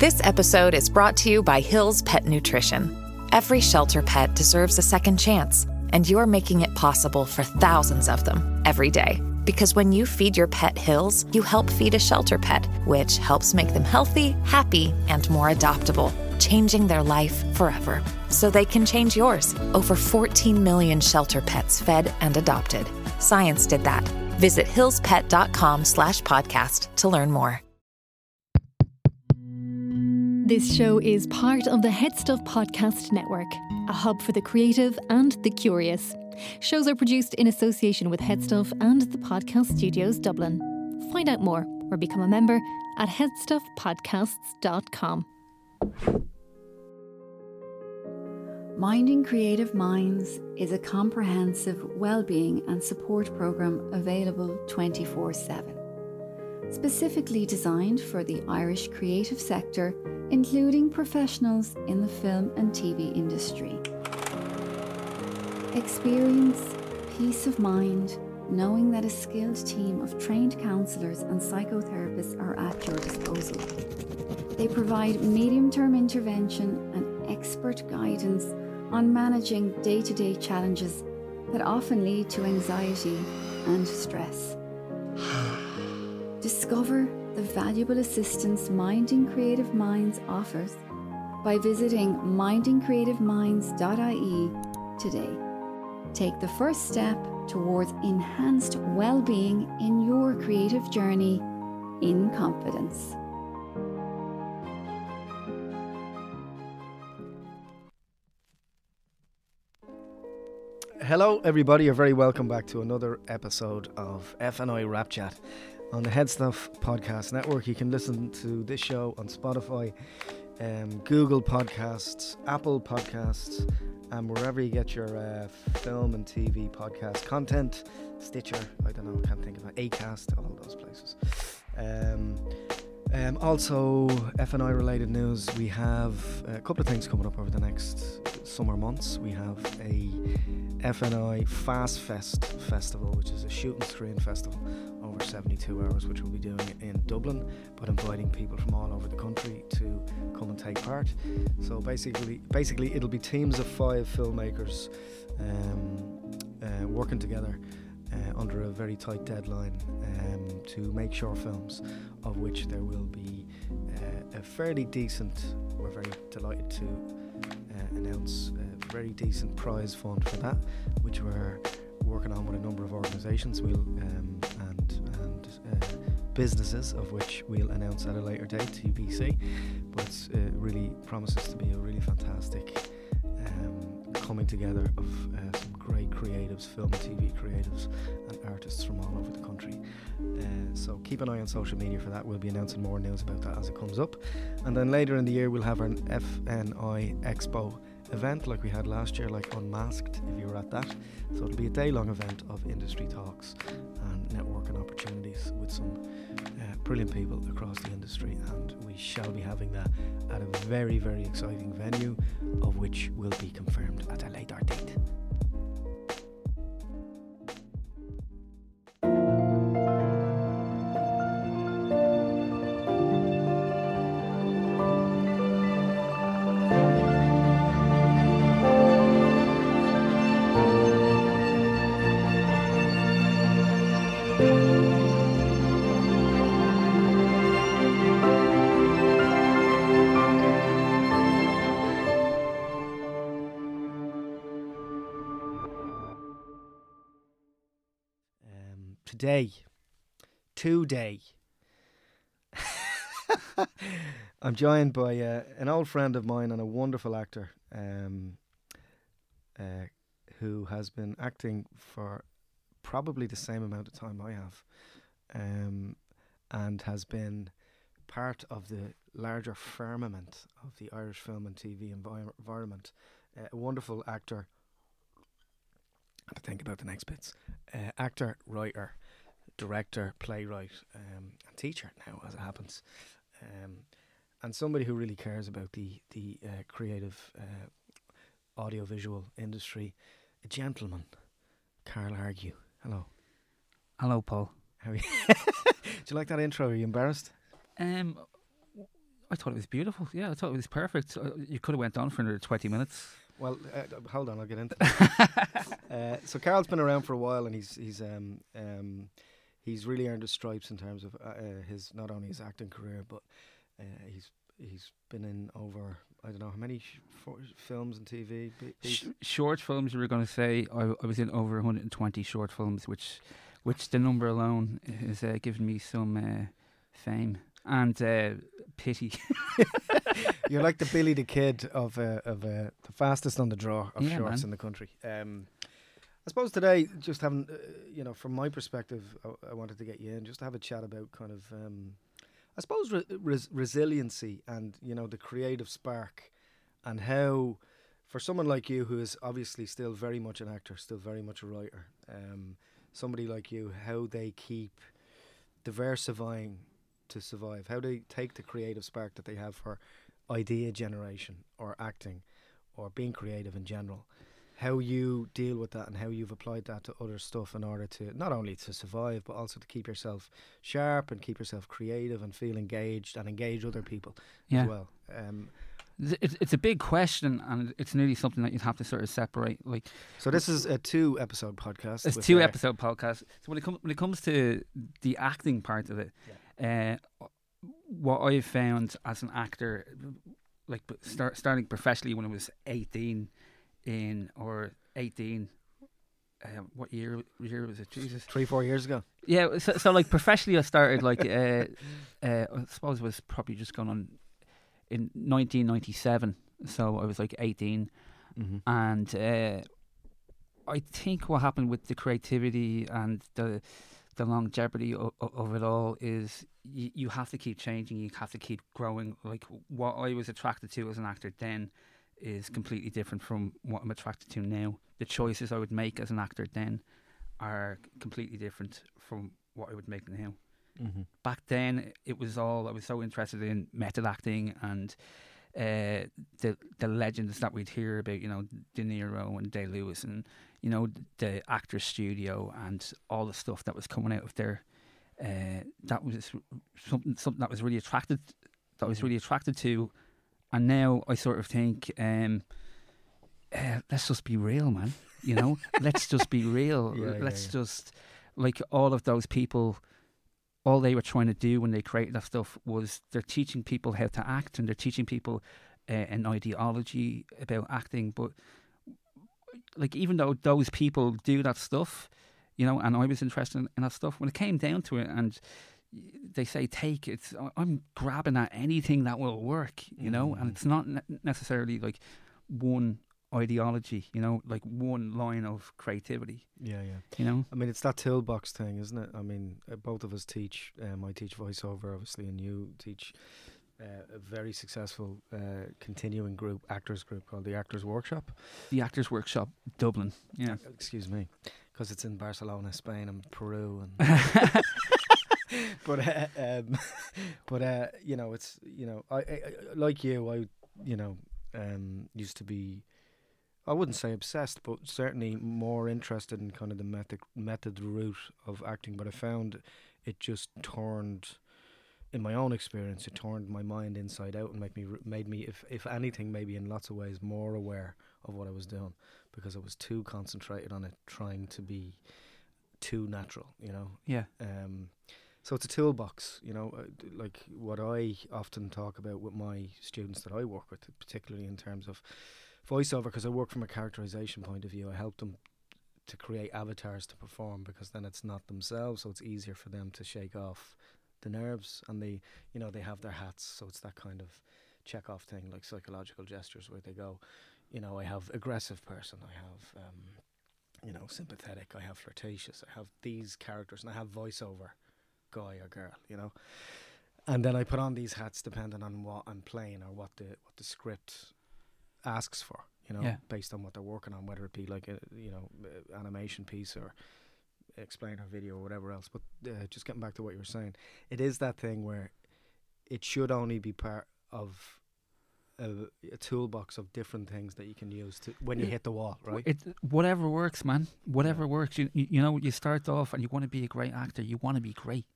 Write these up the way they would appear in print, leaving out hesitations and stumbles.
This episode is brought to you by Hill's Pet Nutrition. Every shelter pet deserves a second chance, and you're making it possible for thousands of them every day. Because when you feed your pet Hill's, you help feed a shelter pet, which helps make them healthy, happy, and more adoptable, changing their life forever. So they can change yours. Over 14 million shelter pets fed and adopted. Science did that. Visit hillspet.com/podcast to learn more. This show is part of the Head Stuff Podcast Network, a hub for the creative and the curious. Shows are produced in association with Head Stuff and the Podcast Studios Dublin. Find out more or become a member at headstuffpodcasts.com. Minding Creative Minds is a comprehensive well-being and support program available 24/7. Specifically designed for the Irish creative sector, including professionals in the film and TV industry. Experience peace of mind knowing that a skilled team of trained counsellors and psychotherapists are at your disposal. They provide medium-term intervention and expert guidance on managing day-to-day challenges that often lead to anxiety and stress. Discover the valuable assistance Minding Creative Minds offers by visiting mindingcreativeminds.ie today. Take the first step towards enhanced well-being in your creative journey in confidence. Hello everybody, you're very welcome back to another episode of F&I Rap Chat on the Head Stuff Podcast Network. You can listen to this show on Spotify, Google Podcasts, Apple Podcasts, and wherever you get your film and TV podcast content. Stitcher, I don't know, I can't think of it, Acast, all those places. Also, F&I related news, we have a couple of things coming up over the next summer months. We have a F&I Fast Fest festival, which is a shooting screen festival over 72 hours, which we'll be doing in Dublin, but inviting people from all over the country to come and take part. So basically it'll be teams of 5 filmmakers working together under a very tight deadline to make short films, of which there will be a fairly decent, we're very delighted to announce a very decent prize fund for that, which we're working on with a number of organisations and businesses, of which we'll announce at a later date, TBC. But it really promises to be a really fantastic coming together of some great creatives, film and TV creatives and artists from all over the country. So keep an eye on social media for that. We'll be announcing more news about that as it comes up. And then later in the year we'll have our F&I Expo event like we had last year, like Unmasked, if you were at that. So it'll be a day-long event of industry talks and networking opportunities with some brilliant people across the industry, and we shall be having that at a very, very exciting venue, of which will be confirmed at a later date. Today, I'm joined by an old friend of mine and a wonderful actor who has been acting for probably the same amount of time I have, and has been part of the larger firmament of the Irish film and TV environment. A wonderful actor. I have to think about the next bits. Actor, writer, director, playwright, and teacher now, as it happens, and somebody who really cares about the creative audiovisual industry. A gentleman, Carl Argue. Hello. Hello, Paul. How are you? Do you like that intro? Are you embarrassed? I I thought it was beautiful. Yeah, I thought it was perfect. You could have went on for another 20 minutes. Well, hold on, I'll get into it. So Carol's been around for a while, and he's really earned his stripes in terms of his not only his acting career, but he's been in over, I don't know how many films and TV. Short films, you were going to say. I was in over 120 short films, which the number alone is giving me some fame and pity. You're like the Billy the Kid of the fastest on the draw of shorts in the country. I suppose today, just having, from my perspective, I wanted to get you in just to have a chat about kind of, I suppose, resiliency and, the creative spark, and how, for someone like you who is obviously still very much an actor, still very much a writer, somebody like you, how they keep diversifying to survive, how they take the creative spark that they have for idea generation or acting or being creative in general, how you deal with that and how you've applied that to other stuff in order to not only to survive but also to keep yourself sharp and keep yourself creative and feel engaged and engage other people as well. It's a big question, and it's nearly something that you'd have to sort of separate. So this is a 2-episode podcast. It's a 2-episode podcast. So when it comes to the acting part of it, what I've found as an actor, starting professionally when I was 18, what year was it? Jesus, 3-4 years ago. Yeah, so professionally I started I suppose it was probably just going on in 1997. So I was 18, and I think what happened with the creativity and the longevity of it all is you have to keep changing, you have to keep growing. Like what I was attracted to as an actor then is completely different from what I'm attracted to now. The choices I would make as an actor then are completely different from what I would make now. Back then it was all, I was so interested in method acting and the legends that we'd hear about, De Niro and Day-Lewis and the Actors Studio and all the stuff that was coming out of there. That was something that was really attracted to. And now I sort of think, let's just be real, man. Let's just be real. Just all of those people, all they were trying to do when they created that stuff was they're teaching people how to act and they're teaching people an ideology about acting. But even though those people do that stuff, and I was interested in that stuff, when it came down to it and they say take it, I'm grabbing at anything that will work, and it's not necessarily one ideology, one line of creativity. I mean, it's that toolbox thing, isn't it? I mean, both of us teach. I teach voiceover, obviously, and you teach a very successful continuing actors group called the Actors Workshop. The Actors Workshop, Dublin. Yeah. Excuse me, because it's in Barcelona, Spain, and Peru, and. But it's I like you. I used to be, I wouldn't say obsessed, but certainly more interested in kind of the method route of acting. But I found it just turned, in my own experience, it turned my mind inside out and made me, if anything, maybe in lots of ways more aware of what I was doing, because I was too concentrated on it, trying to be too natural. Yeah. So it's a toolbox, like what I often talk about with my students that I work with, particularly in terms of voiceover, because I work from a characterization point of view. I help them to create avatars to perform, because then it's not themselves, so it's easier for them to shake off the nerves, and they have their hats, so it's that kind of check-off thing, like psychological gestures, where they go, I have aggressive person, I have, sympathetic, I have flirtatious, I have these characters, and I have voiceover guy or girl, and then I put on these hats depending on what I'm playing or what the script asks for, based on what they're working on, whether it be like a animation piece or explainer video or whatever else. But just getting back to what you were saying, it is that thing where it should only be part of a toolbox of different things that you can use to when you hit the wall, right? Whatever works, man. Whatever works. You start off and you want to be a great actor. You want to be great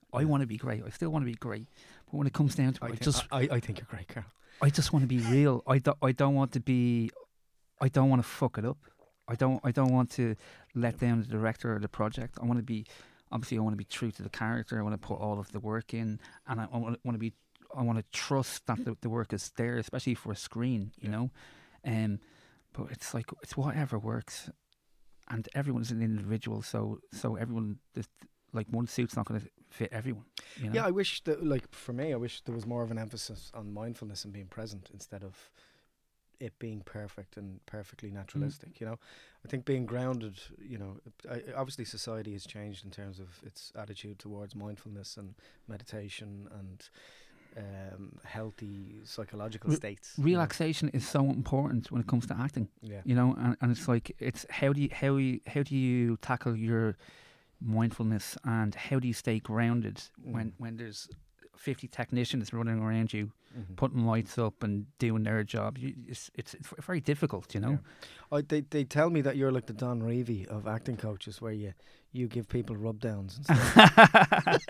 I want to be great. I still want to be great. But when it comes down to it, I think you're great, Carl. I just want to be real. I don't want to be. I don't want to fuck it up. I don't want to let down the director or the project. I want to be. Obviously, I want to be true to the character. I want to put all of the work in, and I want to be. I want to trust that the work is there, especially for a screen. You know, but it's like it's whatever works, and everyone's an individual. So everyone, like one suit's not going to fit everyone. You know? Yeah, I wish that, like for me, I wish there was more of an emphasis on mindfulness and being present instead of it being perfect and perfectly naturalistic. You know, I think being grounded. You know, obviously society has changed in terms of its attitude towards mindfulness and meditation and healthy psychological states. Relaxation is so important when it comes to acting. Yeah, you know, and it's like it's how do you tackle your mindfulness and how do you stay grounded when there's 50 technicians running around you, putting lights up and doing their job. It's very difficult, you know. Yeah. They tell me that you're like the Don Revie of acting coaches, where you give people rub downs and stuff.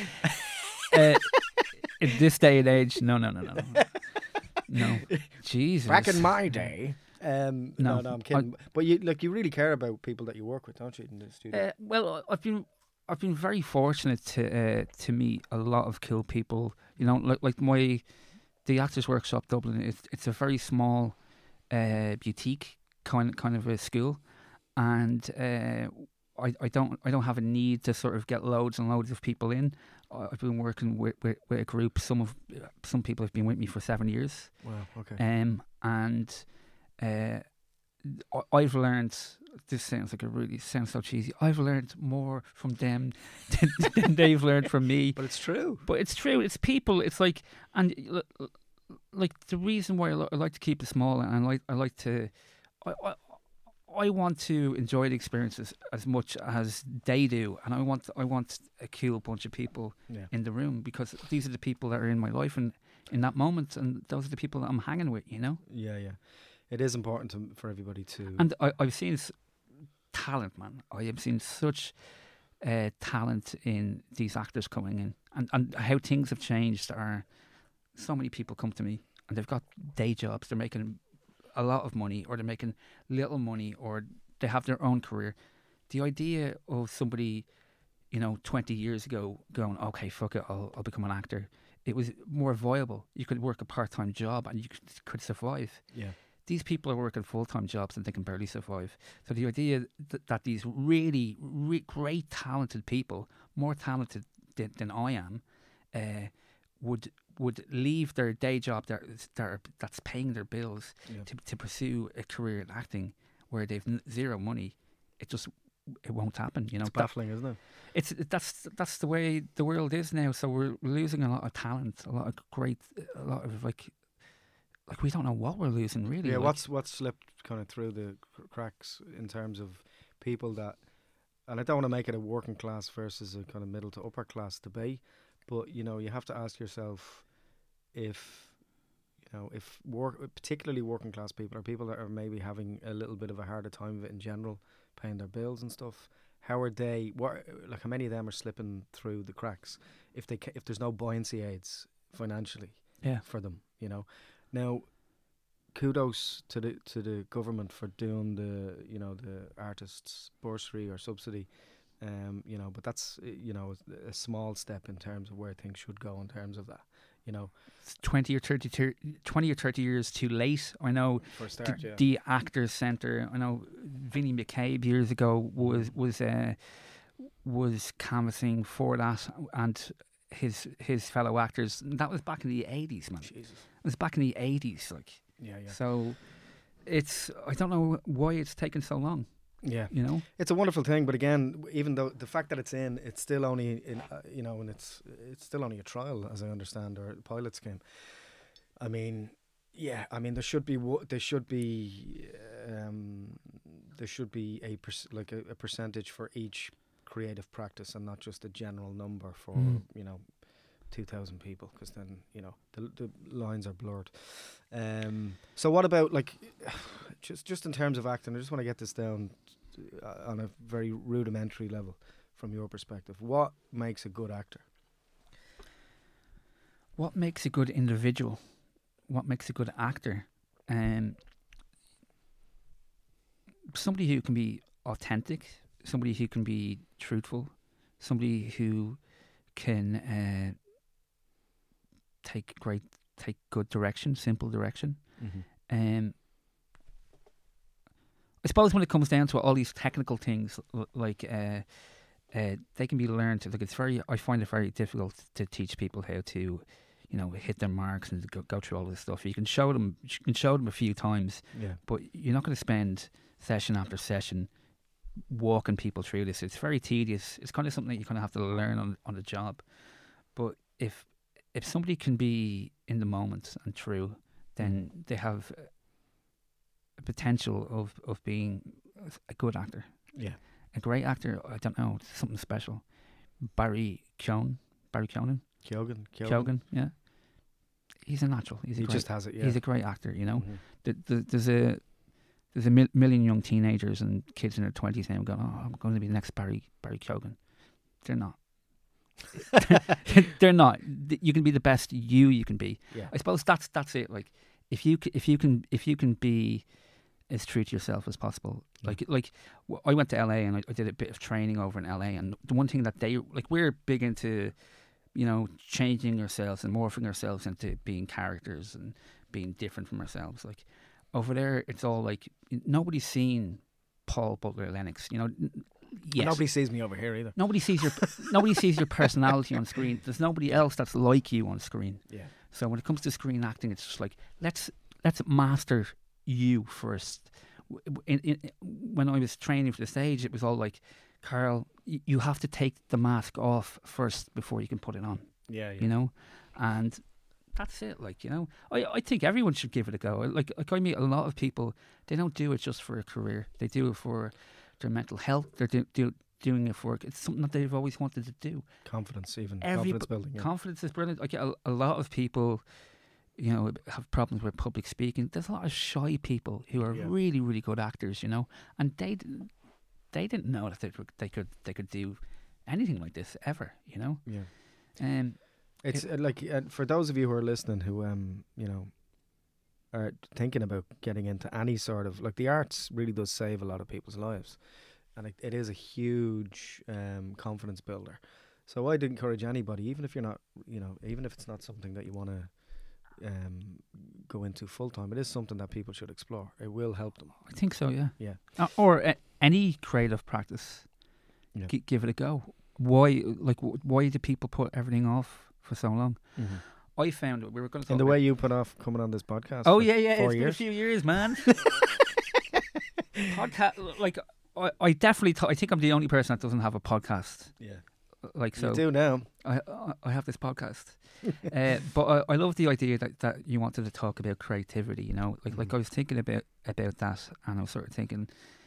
In this day and age, no. Jesus. Back in my day. No, I'm kidding. But you really care about people that you work with, don't you, in the studio? Well, I've been very fortunate to meet a lot of cool people. You know, like the Actors Workshop Dublin. It's a very small boutique kind of a school, and I don't have a need to sort of get loads and loads of people in. I've been working with a group. Some people have been with me for 7 years. Wow. Okay. And I've learned. This sounds so cheesy. I've learned more from them than they've learned from me. But it's true. It's people. It's like, and like the reason why I like to keep it small, and I like to. I want to enjoy the experiences as much as they do, and I want a cool bunch of people in the room, because these are the people that are in my life and in that moment, and those are the people that I'm hanging with. You know. Yeah. It is important for everybody to. And I've seen talent, man. I have seen such talent in these actors coming in, and how things have changed. Are so many people come to me and they've got day jobs. They're making a lot of money, or they're making little money, or they have their own career. The idea of somebody, 20 years ago going, okay, fuck it, I'll become an actor. It was more viable. You could work a part-time job and you could survive. Yeah. These people are working full-time jobs and they can barely survive. So the idea that these really, great, talented people, more talented than I am, would leave their day job that's paying their bills to pursue a career in acting where they've zero money, it won't happen. You know, it's baffling, isn't it? That's the way the world is now. So we're losing a lot of talent, a lot of we don't know what we're losing, really. Yeah, what's slipped kind of through the cracks in terms of people that, and I don't want to make it a working class versus a kind of middle to upper class debate, but you have to ask yourself if particularly working class people, or people that are maybe having a little bit of a harder time of it in general, paying their bills and stuff, how many of them are slipping through the cracks if there's no buoyancy aids financially for them, Now, kudos to the government for doing the artists' bursary or subsidy, but that's a small step in terms of where things should go in terms of that. It's 20 or 30 years too late. I know for a start, the Actors Centre. I know Vinnie McCabe years ago was canvassing for that, and his fellow actors. That was back in the 80s, man. Jesus. It was back in the 80s, like. Yeah. So I don't know why it's taken so long. Yeah, it's a wonderful thing, but again, even though the fact that it's still only in, and it's still only a trial, as I understand, or a pilot scheme. I mean, there should be a percentage for each creative practice, and not just a general number for 2,000 people, because then the lines are blurred. So what about just in terms of acting? I just want to get this down on a very rudimentary level from your perspective. What makes a good actor? what makes a good individual? What makes a good actor? Somebody who can be authentic, somebody who can be truthful, somebody who can take good direction, simple direction. Mm-hmm. I suppose when it comes down to all these technical things, like they can be learned. Like I find it very difficult to teach people how to, hit their marks and go through all this stuff. You can show them a few times, but you're not going to spend session after session walking people through this. It's very tedious. It's kind of something that you kind of have to learn on the job. But if somebody can be in the moment and true, then they have a potential of being a good actor. Yeah. A great actor, I don't know, something special. Barry Keoghan, Keoghan. yeah. He's a natural. He just has it, yeah. He's a great actor, Mm-hmm. There's a million young teenagers and kids in their 20s now going, I'm going to be the next Barry Keoghan. They're not. They're not. You can be the best you can be. Yeah. I suppose that's it. Like if you can be as true to yourself as possible. Like I went to LA and I did a bit of training over in LA, and the one thing that we're big into, changing ourselves and morphing ourselves into being characters and being different from ourselves. Like over there, it's all like nobody's seen Paul Butler Lennox. Yes. Nobody sees me over here either. Nobody sees your personality on screen. There's nobody else that's like you on screen. Yeah. So when it comes to screen acting, it's just like let's master you first. When I was training for the stage, it was all like, Carl, you have to take the mask off first before you can put it on. Yeah. And that's it. I think everyone should give it a go. Like I meet a lot of people. They don't do it just for a career. They do it for their mental health. They're doing it for it's something that they've always wanted to do. Confidence, even confidence building. Yeah. Confidence is brilliant. Like a lot of people, have problems with public speaking. There's a lot of shy people who are really, really good actors, and they didn't know that they could do anything like this ever, Yeah. It's for those of you who are listening who are thinking about getting into any sort of the arts really does save a lot of people's lives, and it is a huge confidence builder. So I'd encourage anybody, even if you're not, even if it's not something that you want to go into full time, it is something that people should explore. It will help them. I think so, yeah. Yeah. Or any creative practice, give it a go. Why do people put everything off for so long? Mm-hmm. I found we were going to talk in the way you put off coming on this podcast. Oh yeah, it's 4 been a years. few years, man. Podcast, I definitely I think I'm the only person that doesn't have a podcast. Yeah. So you do now. I have this podcast, but I love the idea that you wanted to talk about creativity. Like I was thinking about that, and I was sort of thinking,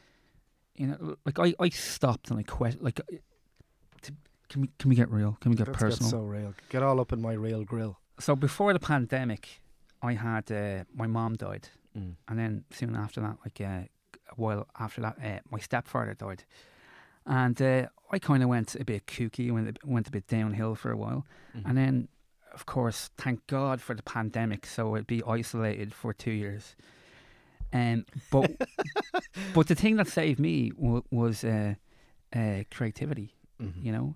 I stopped and I questioned, can we get real? Can we get personal? Get so real. Get all up in my real grill. So before the pandemic, I had my mom died, and then soon after that, a while after that, my stepfather died. And I kind of went a bit kooky, went a bit downhill for a while. Mm-hmm. And then, of course, thank God for the pandemic, so I'd be isolated for 2 years. But but the thing that saved me was creativity, mm-hmm.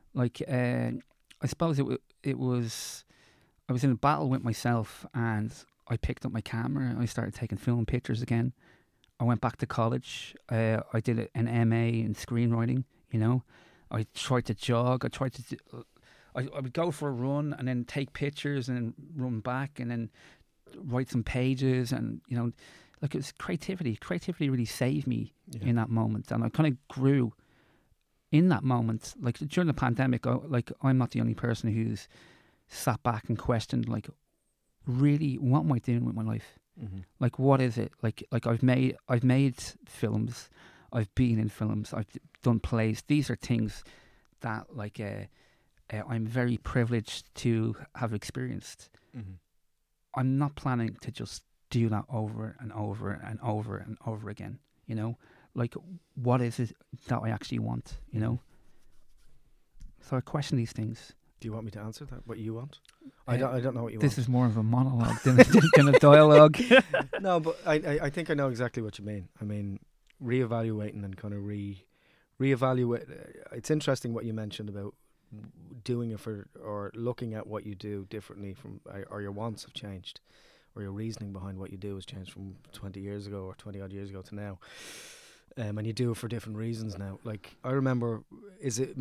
I suppose it was, I was in a battle with myself, and I picked up my camera and I started taking film pictures again. I went back to college. I did an MA in screenwriting. I tried to jog. I would go for a run and then take pictures and then run back and then write some pages, and it was creativity. Creativity really saved me in that moment, and I kind of grew in that moment. Like during the pandemic, I'm not the only person who's sat back and questioned, really, what am I doing with my life? Mm-hmm. What is it? I've made films, I've been in films, I've done plays. These are things that I'm very privileged to have experienced. Mm-hmm. I'm not planning to just do that over and over and over and over again. What is it that I actually want? So I question these things. Do you want me to answer that? What you want? I don't know what you This want. is more of a monologue than a dialogue. No, but I think I know exactly what you mean. I mean, reevaluating and kind of reevaluate. It's interesting what you mentioned about doing it for, or looking at what you do differently from, or your wants have changed, or your reasoning behind what you do has changed from 20 years ago or 20 odd years ago to now. And you do it for different reasons now. Like, I remember, is it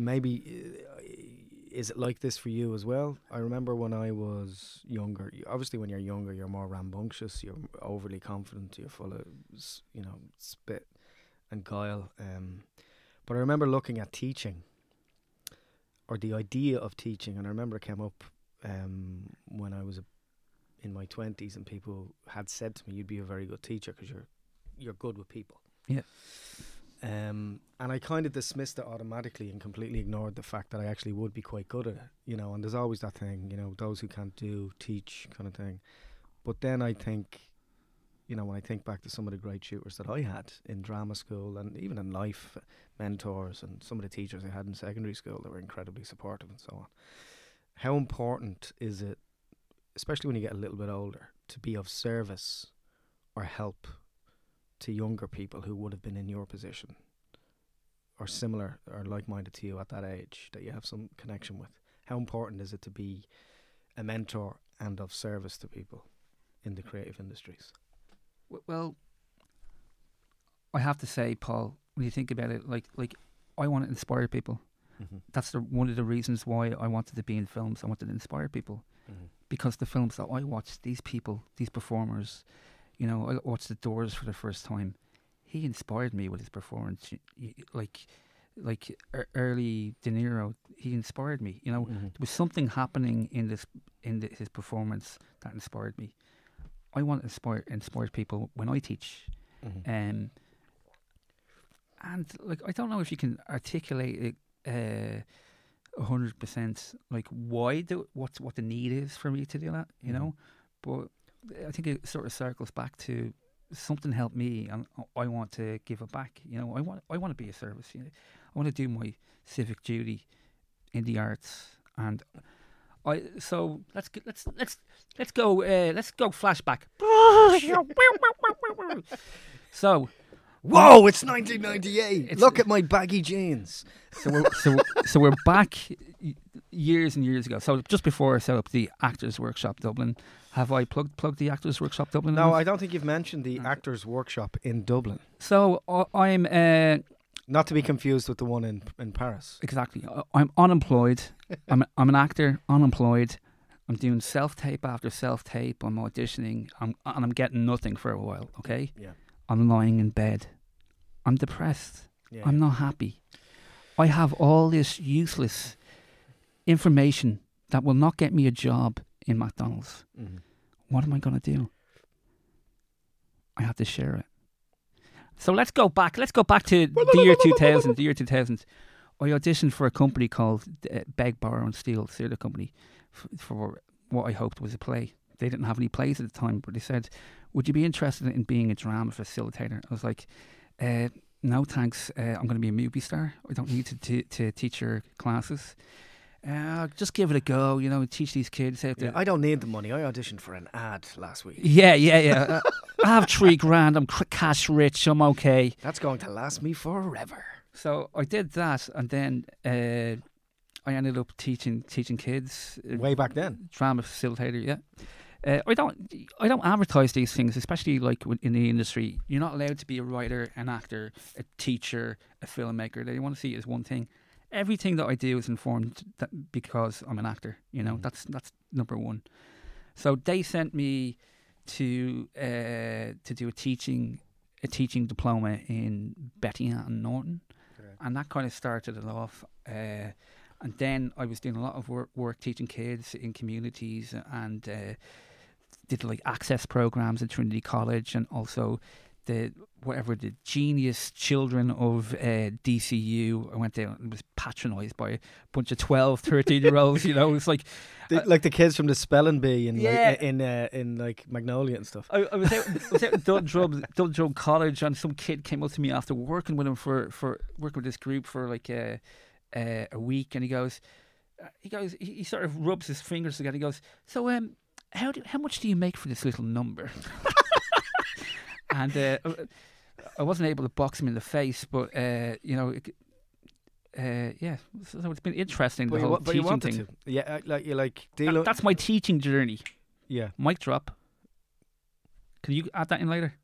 like this for you as well? I remember when I was younger, obviously when you're younger, you're more rambunctious, you're overly confident, you're full of, spit and guile. But I remember looking at teaching, or the idea of teaching, and I remember it came up when I was in my 20s, and people had said to me, you'd be a very good teacher because you're good with people. Yeah. And I kind of dismissed it automatically and completely ignored the fact that I actually would be quite good at it, and there's always that thing, those who can't do, teach kind of thing. But then I think, when I think back to some of the great tutors that I had in drama school and even in life, mentors, and some of the teachers I had in secondary school that were incredibly supportive and so on. How important is it, especially when you get a little bit older, to be of service or help to younger people who would have been in your position or similar or like-minded to you at that age that you have some connection with? How important is it to be a mentor and of service to people in the creative industries? Well, I have to say, Paul, when you think about it, like I want to inspire people. Mm-hmm. That's one of the reasons why I wanted to be in films. I wanted to inspire people. Mm-hmm. Because The films that I watched, these people, these performers, I watched The Doors for the first time. He inspired me with his performance. Like early De Niro, he inspired me. Mm-hmm. There was something happening in his performance that inspired me. I want to inspire people when I teach. Mm-hmm. And I don't know if you can articulate it 100%, like what the need is for me to do that, but I think it sort of circles back to something helped me, and I want to give it back. I want to be a service. I want to do my civic duty in the arts, and let's go flashback. So, whoa! It's 1998. Look at my baggy jeans. So we're back years and years ago. So just before I set up the Actors Workshop Dublin, have I plugged the Actors Workshop Dublin? No, I don't think you've mentioned the Actors Workshop in Dublin. So I'm not to be confused with the one in Paris. Exactly. I'm unemployed. I'm an actor, unemployed. I'm doing self-tape after self-tape. I'm auditioning. I'm getting nothing for a while. Okay. Yeah. I'm lying in bed. I'm depressed. Yeah. I'm not happy. I have all this useless information that will not get me a job in McDonald's. Mm-hmm. What am I going to do? I have to share it. So let's go back. Let's go back to the year 2000. The year 2000. I auditioned for a company called Beg, Borrow and Steal theatre company for what I hoped was a play. They didn't have any plays at the time, but they said, would you be interested in being a drama facilitator? I was like, no thanks, I'm going to be a movie star. I don't need to teach your classes. Just give it a go, teach these kids out there. I don't need the money. I auditioned for an ad last week. Yeah. I have $3,000. I'm cash rich. I'm okay. That's going to last me forever. So I did that, and then I ended up teaching kids. Way back then. Drama facilitator, yeah. I don't advertise these things, especially like in the industry. You're not allowed to be a writer, an actor, a teacher, a filmmaker. They want to see it as one thing. Everything that I do is informed because I'm an actor. That's number one. So they sent me to do a teaching diploma in Betty Ann Norton, and that kind of started it off. And then I was doing a lot of work teaching kids in communities, and did like access programs at Trinity College, and also the genius children of DCU. I went there and was patronised by a bunch of 12, 13-year-olds. It's like like the kids from the Spelling Bee in like Magnolia and stuff. I was out in Dundrum College, and some kid came up to me after working with him for working with this group for like a week, and he goes, he goes, he sort of rubs his fingers together. He goes, so how much do you make for this little number? And I wasn't able to box him in the face, but yeah. So it's been interesting, the whole teaching thing. To. Yeah, like deal. That's my teaching journey. Yeah. Mic drop. Can you add that in later?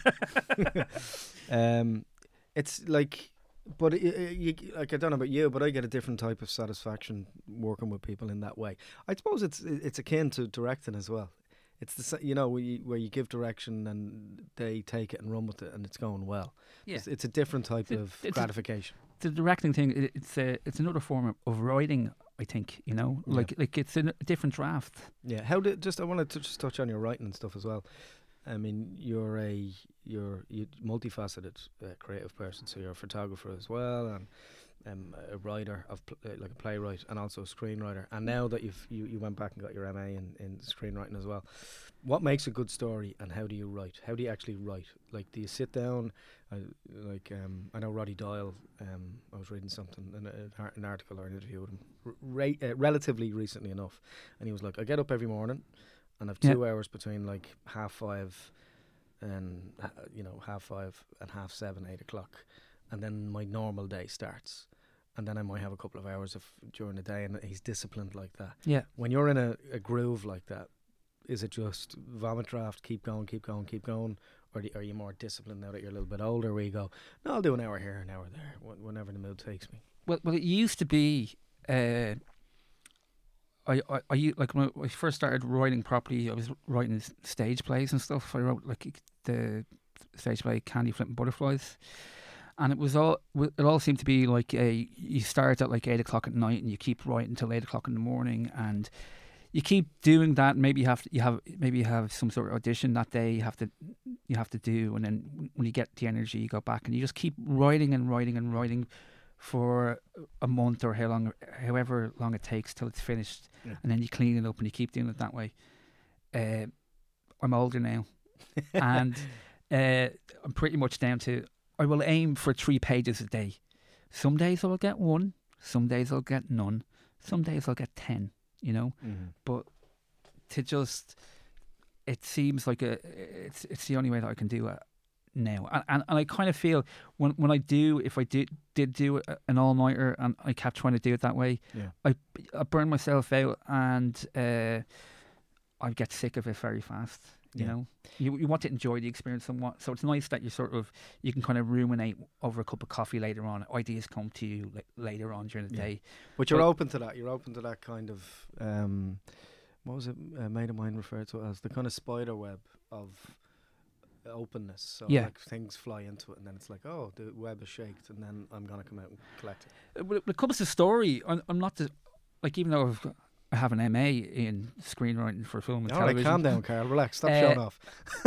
It's like, but like, I don't know about you, but I get a different type of satisfaction working with people in that way. I suppose it's akin to directing as well. It's where you give direction and they take it and run with it, and it's going well. Yeah. It's a different type of gratification. The directing thing, it's another form of writing, I think. Like it's a different draft. Yeah. I want to just touch on your writing and stuff as well. I mean, you're multifaceted creative person. So you're a photographer as well, and a writer like a playwright, and also a screenwriter. And now that you went back and got your MA in screenwriting as well, what makes a good story, and how do you write? How do you actually write? Like, do you sit down? I know Roddy Doyle. I was reading something, an article or an interview with him, relatively recently enough, and he was like, I get up every morning, and I've 2 hours between like 5:30 and 7:30, 8 o'clock, and then my normal day starts, and then I might have a couple of hours during the day, and he's disciplined like that. Yeah. When you're in a groove like that, is it just vomit draft, keep going, or are you more disciplined now that you're a little bit older, where you go, no, I'll do an hour here, an hour there, whenever the mood takes me? Well, it used to be. I like when I first started writing properly, I was writing stage plays and stuff. I wrote like the stage play Candy Flipping Butterflies, and it all seemed to be like you start at like 8 o'clock at night and you keep writing till 8 o'clock in the morning, and you keep doing that. Maybe you have some sort of audition that day you have to do, and then when you get the energy, you go back and you just keep writing and writing and writing for a month or however long it takes till it's finished, and then you clean it up and you keep doing it that way. I'm older now, and I'm pretty much down to, I will aim for 3 pages a day. Some days I'll get 1, some days I'll get none, some days I'll get 10. But it seems like it's the only way that I can do it now, and I kind of feel when I did do an all-nighter and I kept trying to do it that way, I burn myself out, and I get sick of it very fast. You want to enjoy the experience somewhat, so it's nice that you can kind of ruminate over a cup of coffee later on. Ideas come to you later on during the day, but you're open to that. You're open to that kind of what was it a mate of mine referred to it as, the kind of spider web of openness. So like things fly into it, and then it's like, oh, the web is shaped, and then I'm gonna come out and collect it. When it comes to story, I'm not even though I have an MA in screenwriting for film and television. Calm down, Carl. Relax. Stop showing off.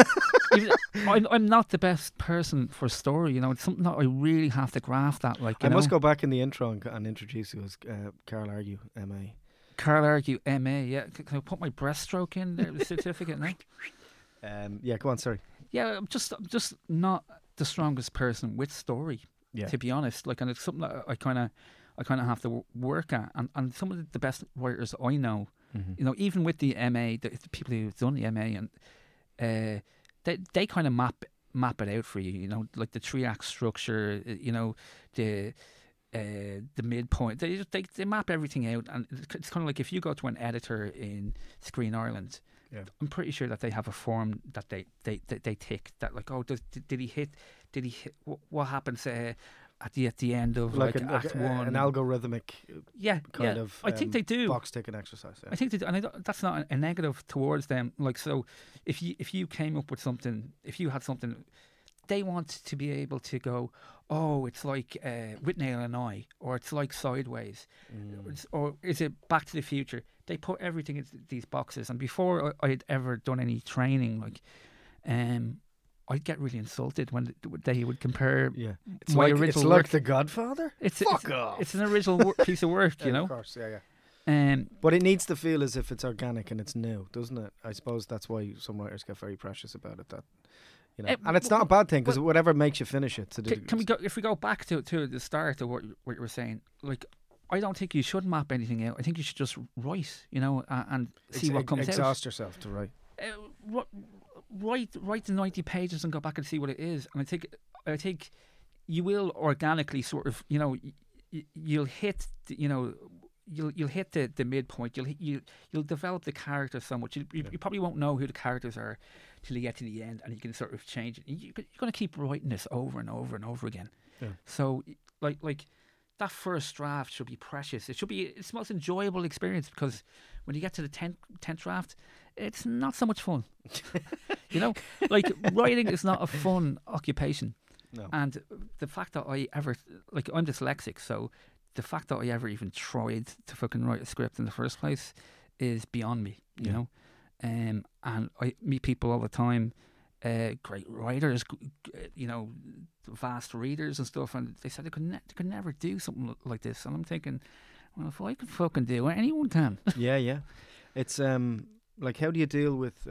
I'm not the best person for story. It's something that I really have to graft at. I must go back in the intro and introduce you as Carl Argue, MA. Carl Argue, MA. Yeah. Can I put my breaststroke in there? The certificate now. Yeah. Go on. Sorry. Yeah. I'm just not the strongest person with story. Yeah. To be honest, and it's something that I kind of have to work at, and some of the best writers I know, even with the MA, the people who've done the MA, and they kind of map it out for you, like the 3-act structure, the midpoint. They map everything out, and it's kind of like if you go to an editor in Screen Ireland, I'm pretty sure that they have a form that they tick that, like, oh, did he hit what happens at the end of Act 1, an algorithmic kind of I think they do box ticking exercise. I think they do, and that's not a negative towards them. Like, so if you came up with something, if you had something, they want to be able to go, oh, it's like Withnail and I, or it's like Sideways, or is it Back to the Future? They put everything into these boxes, and before I'd ever done any training, I'd get really insulted when they would compare it's my like, original it's work. like The Godfather? Fuck off. It's an original piece of work, Of course, but it needs to feel as if it's organic and it's new, doesn't it? I suppose that's why some writers get very precious about it. That and it's not a bad thing, because whatever makes you finish it. Can we go? If we go back to the start of what you were saying, like, I don't think you should map anything out. I think you should just write, and see what comes out. Exhaust yourself to write. Write the 90 pages and go back and see what it is. And I think you will organically sort of, you'll hit, you'll hit the midpoint. You'll develop the characters so much. You probably won't know who the characters are till you get to the end, and you can sort of change it. You're going to keep writing this over and over and over again. Yeah. So like that first draft should be precious. It's the most enjoyable experience, because when you get to the 10th draft, it's not so much fun. Like writing is not a fun occupation. No. And the fact that I'm dyslexic, so the fact that I ever even tried to fucking write a script in the first place is beyond me, you know. And I meet people all the time, great writers, vast readers and stuff, and they said they could never do something like this. And I'm thinking, well, if I can fucking do it, anyone can. Yeah. It's like, how do you deal with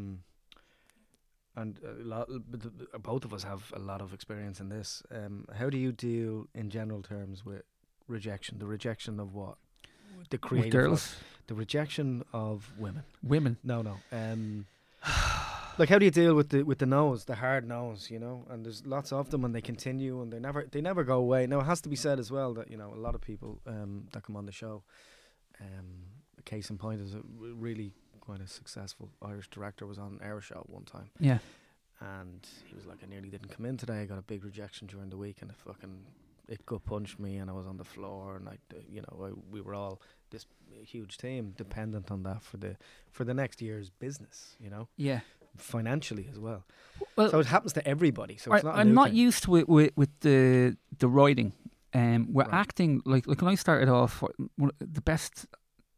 and both of us have a lot of experience in this. How do you deal in general terms with rejection? The rejection of what? The creative girls. The rejection of women. Women. No. Like, how do you deal with the no's, the hard no's, And there's lots of them, and they continue, and they never go away. Now, it has to be said as well that a lot of people that come on the show. A case in point is a really quite a successful Irish director was on our show one time. Yeah. And he was like, I nearly didn't come in today. I got a big rejection during the week, and it gut punched me, and I was on the floor, and we were all this huge team dependent on that for the next year's business, Yeah. Financially as well. Well, so it happens to everybody. So it's not. I'm not used to it with the writing. With Right. acting, like when I started off, the best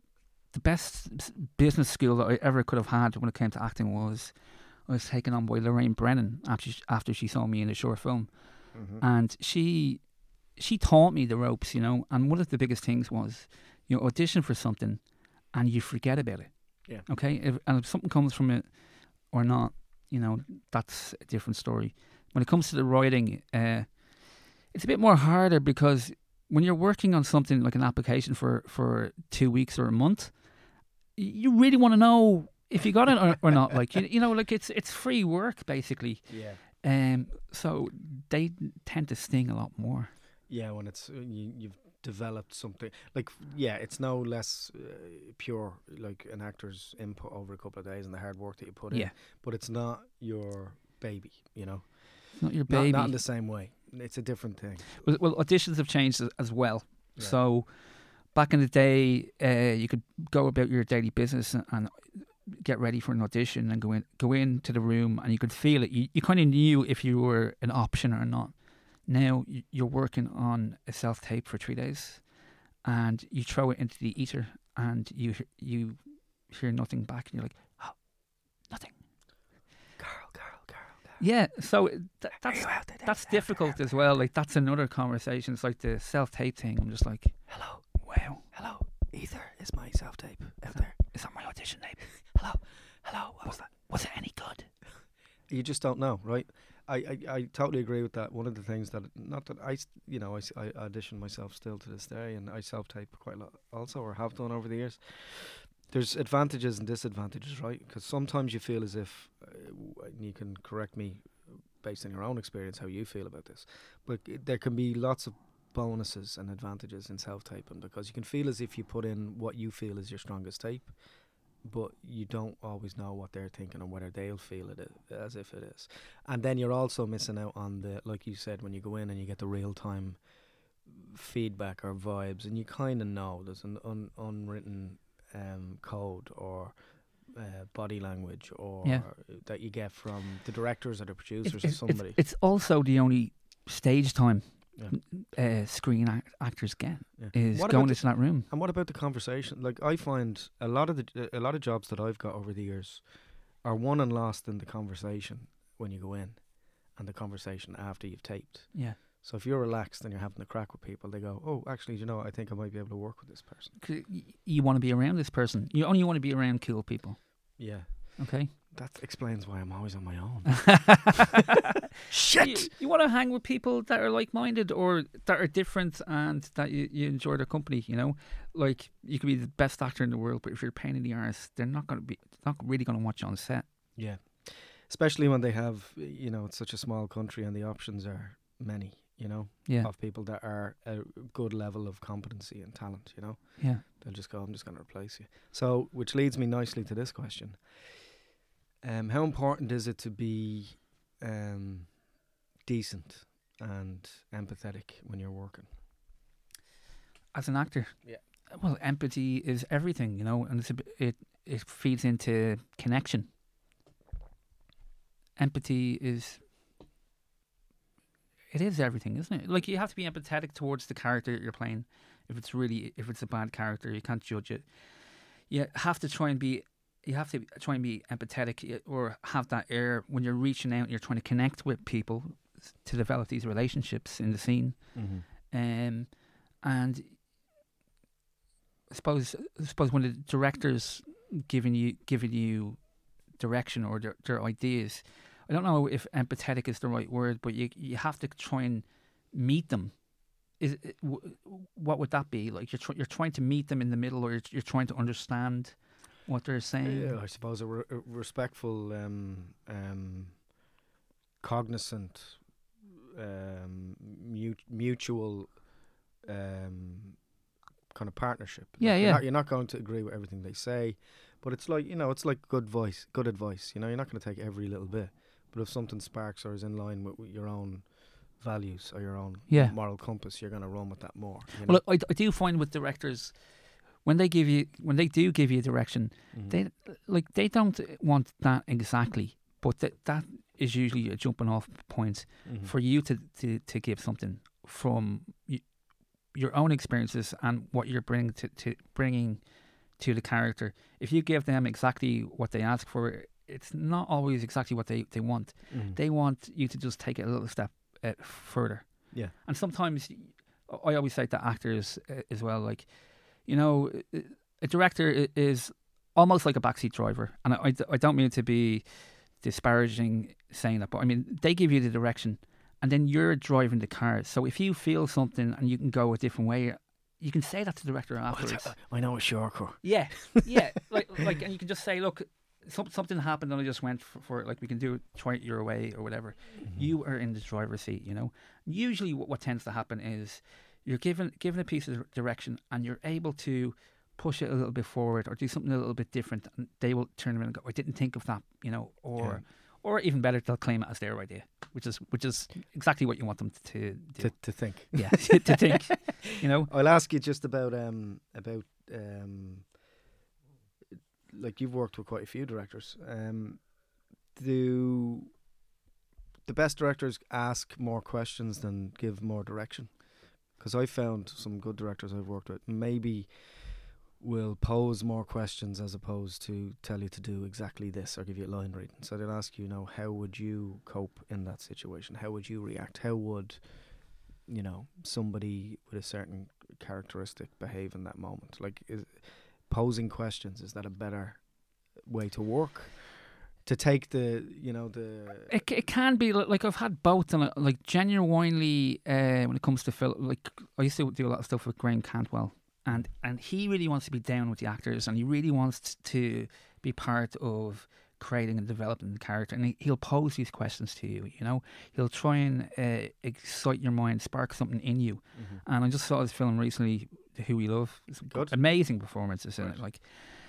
business skill that I ever could have had when it came to acting was I was taken on by Lorraine Brennan after she saw me in a short film, and she taught me the ropes, And one of the biggest things was you audition for something and you forget about it. Yeah. Okay. If something comes from it or not, that's a different story. When it comes to the writing, it's a bit more harder, because when you're working on something like an application for 2 weeks or a month, you really want to know if you got it or not. Like like it's free work basically. Yeah. So they tend to sting a lot more. Yeah, when it's you've developed something like it's no less pure like an actor's input over a couple of days and the hard work that you put in. But it's not your baby, It's not your baby. Not in the same way. It's a different thing. Well, auditions have changed as well. Yeah. So back in the day, you could go about your daily business and get ready for an audition and go into the room, and you could feel it. You kind of knew if you were an option or not. Now you're working on a self-tape for 3 days, and you throw it into the ether, and you hear nothing back, and you're like, oh, nothing. Girl. Yeah, so that's difficult as well. Like, that's another conversation. It's like the self-tape thing. I'm just like, Hello. wow. Hello. Ether is my self-tape out there. Is that my audition tape? Hello. What was that? Was it any good? You just don't know, right? I totally agree with that. One of the things that, not that I audition myself still to this day, and I self-tape quite a lot also, or have done over the years. There's advantages and disadvantages, right? Because sometimes you feel as if, you can correct me based on your own experience how you feel about this, but there can be lots of bonuses and advantages in self-taping, because you can feel as if you put in what you feel is your strongest tape, but you don't always know what they're thinking and whether they'll feel it as if it is. And then you're also missing out on the, like you said, when you go in and you get the real-time feedback or vibes, and you kind of know there's an unwritten code or body language or that you get from the directors or the producers or somebody. It's also the only stage time screen actors get is going into that room. And what about the conversation? Like, I find a lot of jobs that I've got over the years are won and lost in the conversation when you go in, and the conversation after you've taped. Yeah. So if you're relaxed and you're having a crack with people, they go, oh, actually, I think I might be able to work with this person. 'Cause you want to be around this person. You only want to be around cool people. Yeah. Okay. That explains why I'm always on my own. Shit! You want to hang with people that are like-minded or that are different and that you enjoy their company, you know? Like, you could be the best actor in the world, but if you're a pain in the arse, they're not really going to watch you on set. Yeah. Especially when they have, you know, it's such a small country and the options are many, you know, of people that are a good level of competency and talent, you know? Yeah. They'll just go, I'm just going to replace you. So, which leads me nicely to this question. How important is it to be decent and empathetic when you're working? As an actor? Yeah. Well, empathy is everything, you know, and it feeds into connection. Empathy is everything, isn't it? Like, you have to be empathetic towards the character that you're playing. If it's a bad character, you can't judge it. You have to try and be empathetic, or have that air when you're reaching out and you're trying to connect with people to develop these relationships in the scene. Mm-hmm. And I suppose when the director's giving you direction or their ideas, I don't know if empathetic is the right word, but you have to try and meet them. What would that be? Like, you're trying to meet them in the middle, or you're trying to understand what they're saying? Yeah, I suppose a respectful, cognizant, mutual kind of partnership. Yeah, like, You're not going to agree with everything they say, but it's like, you know, it's like good advice. You know, you're not going to take every little bit, but if something sparks or is in line with your own values or your own moral compass, you're going to run with that more. You know? Well, I do find with directors, when they do give you direction, mm-hmm. they don't want that exactly, but that is usually a jumping off point mm-hmm. for you to give something from your own experiences and what you're bringing to the character. If you give them exactly what they ask for, it's not always exactly what they want. Mm-hmm. They want you to just take it a little step further. Yeah. And sometimes, I always say to actors as well, like, you know, a director is almost like a backseat driver. And I don't mean to be disparaging saying that, but I mean, they give you the direction and then you're driving the car. So if you feel something and you can go a different way, you can say that to the director afterwards. I know a shortcut. Yeah. like, and you can just say, look, something happened and I just went for it. Like, we can do it, try it your way or whatever. Mm-hmm. You are in the driver's seat, you know. Usually what tends to happen is you're given a piece of direction and you're able to push it a little bit forward or do something a little bit different, and they will turn around and go, I didn't think of that, you know, or even better, they'll claim it as their idea, which is exactly what you want them to do. To think. Yeah, to think, you know. I'll ask you just about like, you've worked with quite a few directors. Do the best directors ask more questions than give more direction? Because I found some good directors I've worked with maybe will pose more questions as opposed to tell you to do exactly this or give you a line reading. So they'll ask you, you know, how would you cope in that situation? How would you react? How would, you know, somebody with a certain characteristic behave in that moment? Like, posing questions, is that a better way to work? To take it can be like, I've had both, and like genuinely when it comes to film, like, I used to do a lot of stuff with Graham Cantwell, and he really wants to be down with the actors, and he really wants to be part of creating and developing the character, and he'll pose these questions to you. You know, he'll try and excite your mind, spark something in you. Mm-hmm. And I just saw this film recently, Who We Love. It's good, amazing performances in it. Like,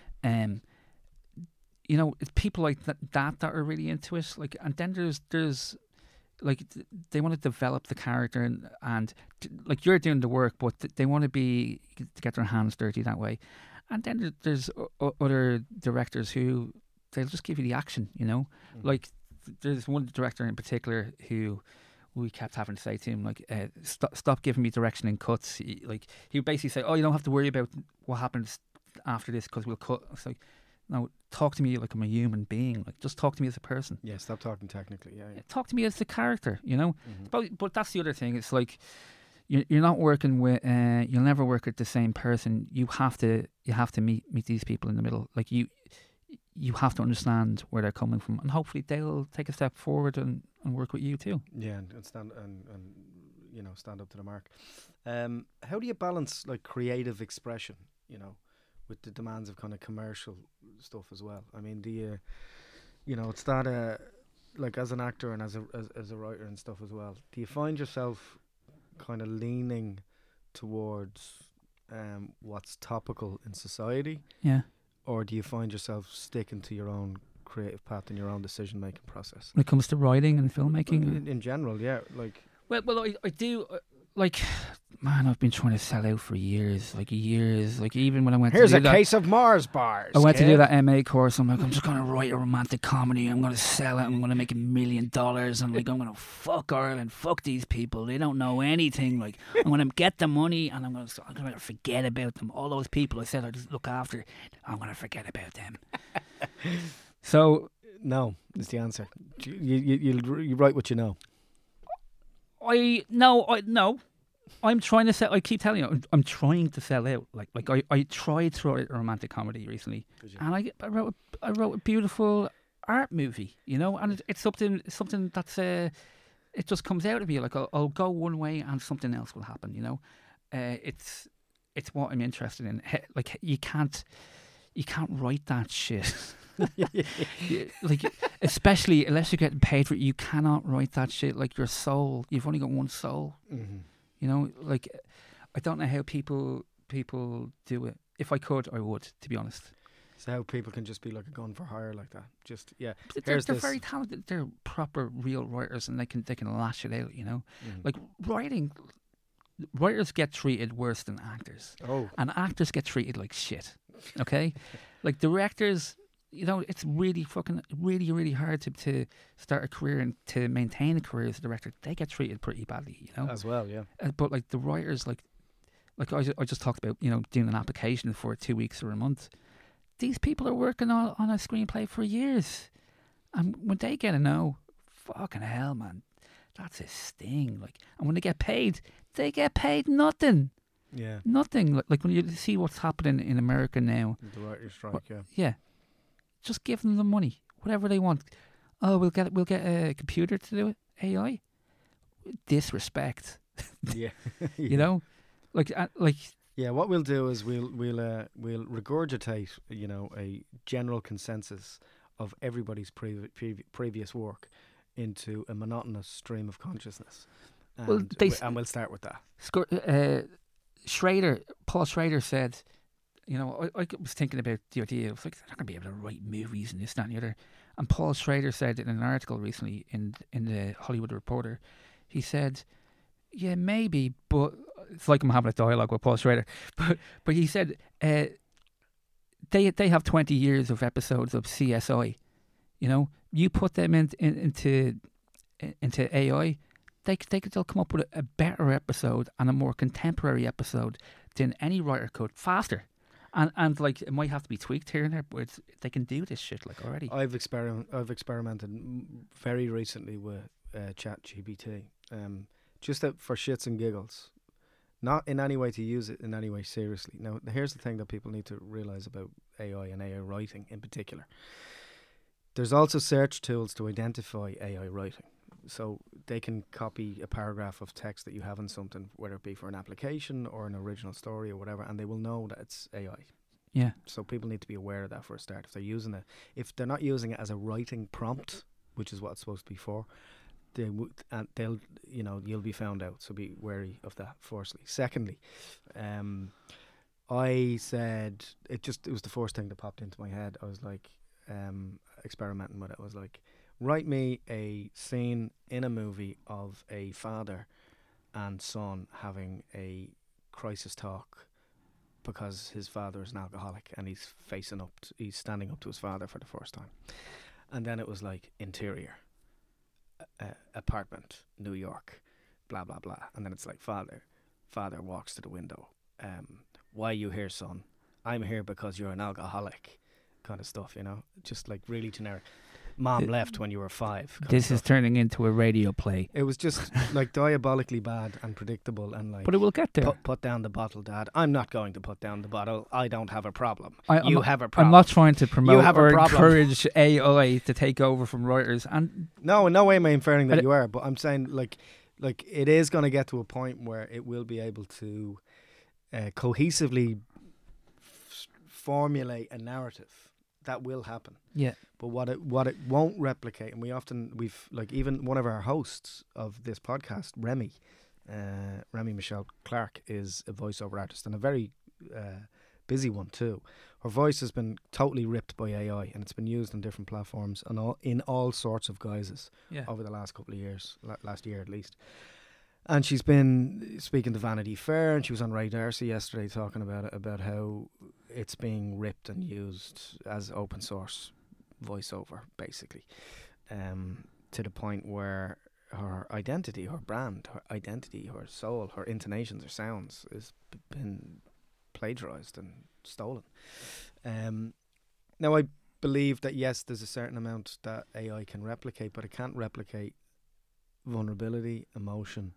you know, it's people like that are really into it. Like, and then there's like, they want to develop the character and like, you're doing the work, but they want to get their hands dirty that way. And then there's other directors who they'll just give you the action. You know, like, there's one director in particular who we kept having to say to him, like, stop giving me direction in cuts. He would basically say, oh, you don't have to worry about what happens after this because we'll cut. It's like, no, talk to me like I'm a human being. Like, just talk to me as a person. Yeah, stop talking technically. Yeah. Talk to me as the character, you know. Mm-hmm. But that's the other thing. It's like, you're not working with. You'll never work with the same person. You have to meet these people in the middle. Like, you you have to understand where they're coming from, and hopefully they'll take a step forward and work with you too. Yeah, and stand stand up to the mark. How do you balance like creative expression, with the demands of kind of commercial stuff as well? I mean, do you, it's that like as an actor and as a writer and stuff as well. Do you find yourself kind of leaning towards what's topical in society? Yeah. Or do you find yourself sticking to your own creative path and your own decision making process? When it comes to writing and filmmaking, in general, yeah, like. Well, I do like. Man, I've been trying to sell out for years. Like even when I went. Here's to a case of Mars bars. I went to do that MA course. I'm like, I'm just gonna write a romantic comedy. I'm gonna sell it. I'm gonna make $1 million. I'm like, I'm gonna fuck Ireland. Fuck these people. They don't know anything. Like, I'm gonna get the money and I'm gonna forget about them. All those people I said I just look after. I'm gonna forget about them. So no is the answer. You write what you know. No. I'm trying to sell. I keep telling you, I'm trying to sell out. Like I tried to write a romantic comedy recently, and I wrote a beautiful art movie, and it's something that's it just comes out of me. Like I'll go one way and something else will happen. It's what I'm interested in. Like you can't write that shit. Like especially unless you're getting paid for it, you cannot write that shit. Like your soul, you've only got one soul. Mm-hmm. Like I don't know how people do it. If I could, I would, to be honest. So how people can just be like a gun for hire like that? Just they're very talented. They're proper real writers, and they can lash it out. Mm-hmm. Like writers get treated worse than actors. Oh, and actors get treated like shit. Okay, like directors. It's really really hard to start a career and to maintain a career as a director. They get treated pretty badly, as well, yeah. But like the writers, like I just talked about, doing an application for 2 weeks or a month. These people are working on a screenplay for years, and when they get a no, fucking hell, man, that's a sting. Like, and when they get paid nothing. Yeah, nothing. Like when you see what's happening in America now, the writers' strike. Yeah. Just give them the money, whatever they want. Oh, we'll get a computer to do it. AI, disrespect. Yeah, like. Yeah, what we'll do is we'll regurgitate, a general consensus of everybody's previous work into a monotonous stream of consciousness, and we'll start with that. Paul Schrader said. I was thinking about the idea of like they're not going to be able to write movies and this, that, and the other. And Paul Schrader said in an article recently in the Hollywood Reporter, he said, "Yeah, maybe, but it's like I'm having a dialogue with Paul Schrader." But he said, they have 20 years of episodes of CSI. You put them into AI, they'll come up with a better episode and a more contemporary episode than any writer could, faster. And like it might have to be tweaked here and there, but they can do this shit like already. I've experimented very recently with ChatGPT, just for shits and giggles, not in any way to use it in any way seriously. Now, here's the thing that people need to realise about AI and AI writing in particular. There's also search tools to identify AI writing. So they can copy a paragraph of text that you have in something, whether it be for an application or an original story or whatever, and they will know that it's AI. Yeah. So people need to be aware of that for a start. If they're not using it as a writing prompt, which is what it's supposed to be for, you'll be found out. So be wary of that. Firstly, secondly, I said it was the first thing that popped into my head. I was like, experimenting with it. I was like, write me a scene in a movie of a father and son having a crisis talk because his father is an alcoholic and he's standing up to his father for the first time. And then it was like interior, apartment, New York, blah, blah, blah. And then it's like father walks to the window. Why are you here, son? I'm here because you're an alcoholic, kind of stuff, just like really generic. Mom left when you were 5. This is turning into a radio play. It was just like diabolically bad and predictable, and like. But it will get there. Put down the bottle, Dad. I'm not going to put down the bottle. I don't have a problem. You have a problem. I'm not trying to promote or problem. encourage AI to take over from writers. And no, in no way am I inferring that you are. But I'm saying like it is going to get to a point where it will be able to cohesively formulate a narrative. That will happen. Yeah. But what it won't replicate, and we've like even one of our hosts of this podcast, Remy Michelle Clark, is a voiceover artist and a very busy one too. Her voice has been totally ripped by AI, and it's been used on different platforms and in all sorts of guises over the last couple of years, last year at least. And she's been speaking to Vanity Fair, and she was on Ray Darcy yesterday talking about it, about how it's being ripped and used as open source voiceover, basically, to the point where her identity, her brand, her identity, her soul, her intonations, her sounds has been plagiarized and stolen. Now, I believe that, yes, there's a certain amount that AI can replicate, but it can't replicate vulnerability, emotion,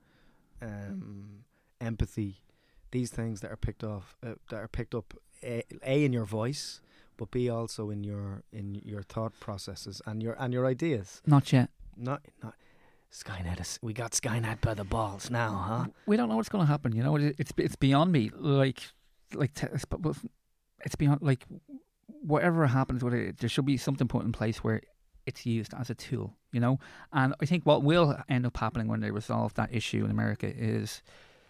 empathy, these things that are picked up a in your voice, but B also in your thought processes and your ideas. Not yet. Not Skynet. We got Skynet by the balls now, huh? We don't know what's going to happen. You know, it's beyond me. It's beyond, like, whatever happens with it, there should be something put in place where it's used as a tool, you know. And I think what will end up happening when they resolve that issue in America is,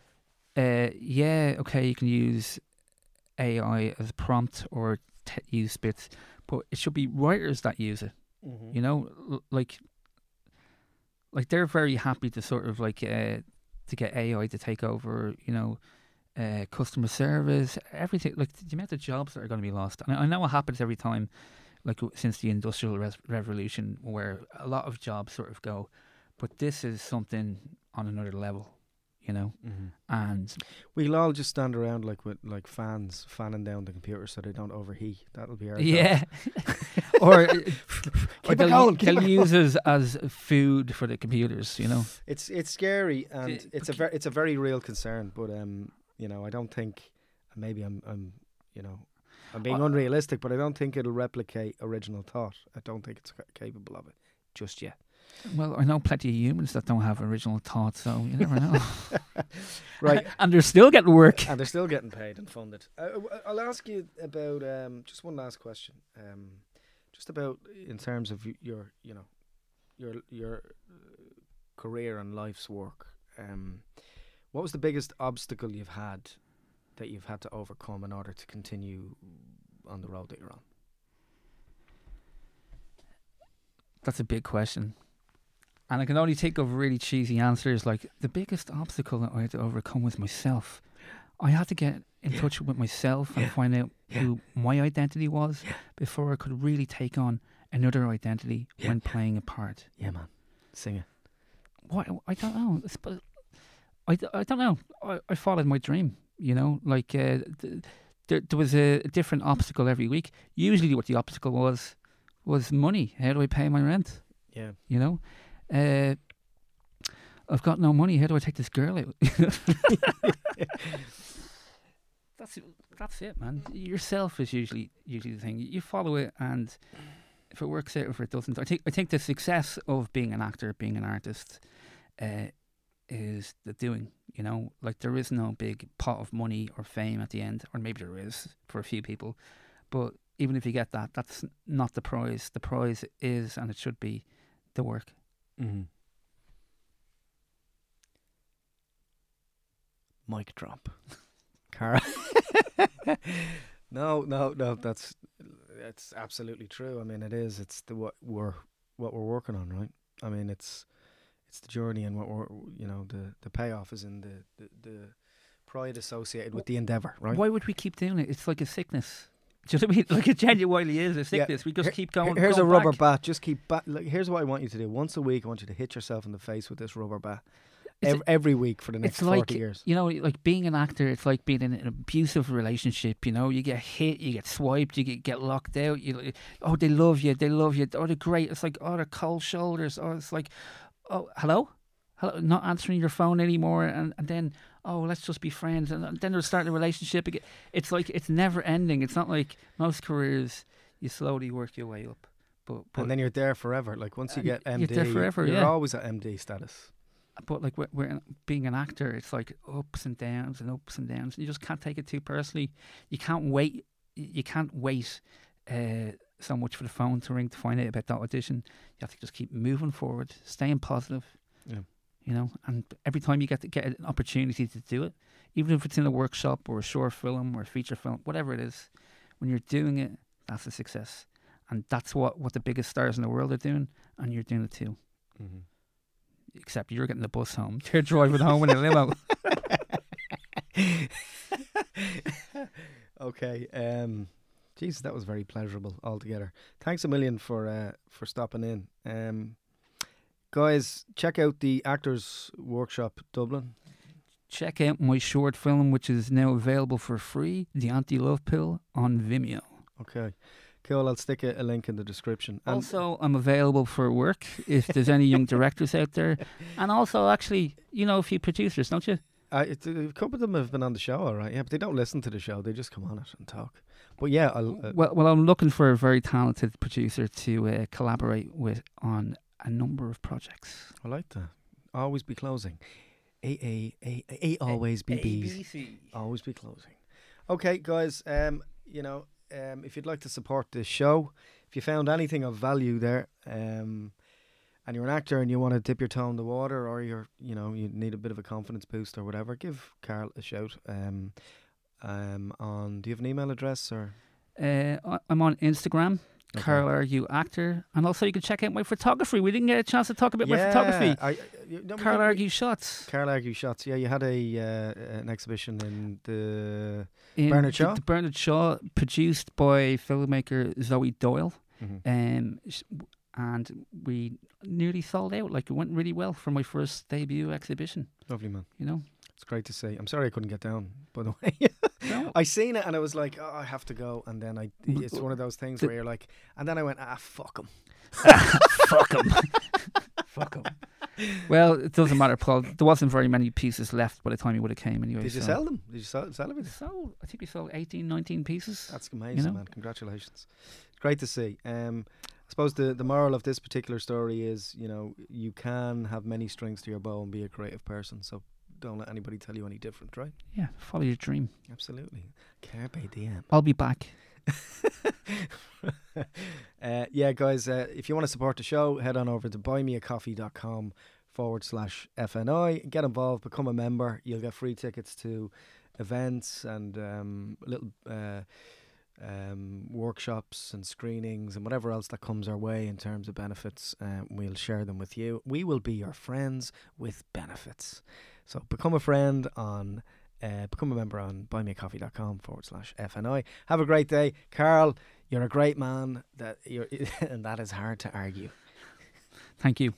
you can use AI as a prompt or use bits, but it should be writers that use it. Mm-hmm. You know, like they're very happy to sort of like to get AI to take over, you know, customer service, everything. Like the amount of jobs that are going to be lost. And I know it happens every time, like since the Industrial Revolution, where a lot of jobs sort of go. But this is something on another level, you know. Mm-hmm. And we'll all just stand around like with like fans fanning down the computer so they don't overheat. That'll be our job. Or they'll use us as food for the computers, you know. It's scary, and it's a very real concern. But you know, I don't think, maybe I'm you know, I'm being unrealistic, but I don't think it'll replicate original thought. I don't think it's capable of it just yet. Well, I know plenty of humans that don't have original thought, so you never know. Right. And they're still getting work. And they're still getting paid and funded. I'll ask you about just one last question. Just about in terms of your career and life's work. What was the biggest obstacle you've had to overcome in order to continue on the road that you're on? That's a big question. And I can only think of really cheesy answers, like the biggest obstacle that I had to overcome was myself. I had to get in touch with myself and find out who my identity was before I could really take on another identity when playing a part. Yeah, man. Sing it. What? I don't know. I don't know. I followed my dream, you know, like there was a different obstacle every week. Usually what the obstacle was money. How do I pay my rent? Yeah. You know? I've got no money. How do I take this girl out? That's it, man. Yourself is usually the thing. You follow it, and if it works out, if it doesn't, I think the success of being an actor, being an artist, is the doing. You know, like there is no big pot of money or fame at the end, or maybe there is for a few people, but even if you get that, that's not the prize. The prize is, and it should be, the work. Mm-hmm. Mic drop. Cara. No, that's absolutely true. I mean, it is. It's what we're working on, right? I mean, it's the journey, and what we're, you know, the payoff is in the pride associated with the endeavor, right? Why would we keep doing it? It's like a sickness. Do you know what I mean? Like it genuinely is a sickness. We just keep going. Here's going a rubber back. bat. Just keep back. Like, here's what I want you to do. Once a week, I want you to hit yourself in the face with this rubber bat, every week for the next it's like, 40 years. You know, like being an actor, it's like being in an abusive relationship. You know, you get hit, you get swiped, you get locked out. Oh, they love you. Oh, they're great. It's like, oh, they're cold shoulders. Oh, it's like, oh, hello, not answering your phone anymore, and then, oh, let's just be friends, and then they'll start a relationship again. It's like, it's never ending. It's not like most careers, you slowly work your way up. But and then you're there forever. Like once you get MD, you're there forever, you're always at MD status. But like we're being an actor, it's like ups and downs and ups and downs. You just can't take it too personally. You can't wait. You can't wait so much for the phone to ring to find out about that audition. You have to just keep moving forward, staying positive. Yeah. You know, and every time you get an opportunity to do it, even if it's in a workshop or a short film or a feature film, whatever it is, when you're doing it, that's a success. And that's what the biggest stars in the world are doing, and you're doing it too. Mm-hmm. Except you're getting the bus home. They're driving home in a limo. Okay. Jesus, that was very pleasurable altogether. Thanks a million for stopping in. Guys, check out the Actors Workshop Dublin. Check out my short film, which is now available for free, The Anti-Love Pill, on Vimeo. Okay. Cool, I'll stick a link in the description. And also, I'm available for work if there's any young directors out there. And also, actually, you know a few producers, don't you? A couple of them have been on the show, all right. Yeah, but they don't listen to the show. They just come on it and talk. But yeah, well, I'm looking for a very talented producer to collaborate with on a number of projects. I like that. Always be closing. A always be B's. ABC. Always be closing. Okay, guys. If you'd like to support this show, if you found anything of value there, and you're an actor and you want to dip your toe in the water, or you need a bit of a confidence boost or whatever, give Carl a shout. Do you have an email address or? I'm on Instagram. Okay. Carl Argue Actor, and also you can check out my photography. We didn't get a chance to talk about my photography. Carl Argue Shots. Carl Argue Shots. Yeah, you had an exhibition in the Bernard Shaw. The Bernard Shaw, produced by filmmaker Zoe Doyle, and we nearly sold out. Like, it went really well for my first debut exhibition. Lovely, man. You know. It's great to see. I'm sorry I couldn't get down, by the way. No. I seen it and I was like, oh, I have to go. And then it's one of those things where you're like, and then I went, fuck him. Fuck him. Fuck him. Well, it doesn't matter, Paul. There wasn't very many pieces left by the time you would have came anyway. Did you sell them? Did you sell everything? I think we sold 18, 19 pieces. That's amazing, man. Congratulations. Great to see. I suppose the moral of this particular story is, you can have many strings to your bow and be a creative person. So don't let anybody tell you any different, right? Yeah, follow your dream. Absolutely. Carpe diem. I'll be back. Yeah, guys, if you want to support the show, head on over to buymeacoffee.com/FNI. Get involved, become a member. You'll get free tickets to events and little workshops and screenings and whatever else that comes our way in terms of benefits. We'll share them with you. We will be your friends with benefits. So become a friend on, become a member on buymeacoffee.com/FNI. Have a great day. Carl, you're a great man, and that is hard to argue. Thank you.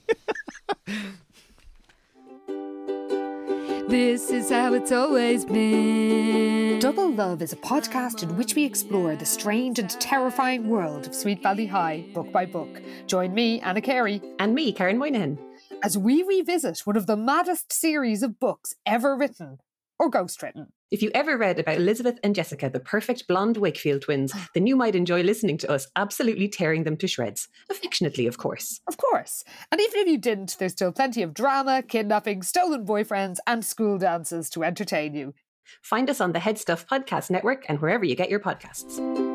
This is how it's always been. Double Love is a podcast in which we explore the strange and terrifying world of Sweet Valley High, book by book. Join me, Anna Carey. And me, Karen Moynihan. As we revisit one of the maddest series of books ever written, or ghostwritten. If you ever read about Elizabeth and Jessica, the perfect blonde Wakefield twins, then you might enjoy listening to us absolutely tearing them to shreds. Affectionately, of course. Of course. And even if you didn't, there's still plenty of drama, kidnapping, stolen boyfriends, and school dances to entertain you. Find us on the Head Stuff Podcast Network and wherever you get your podcasts.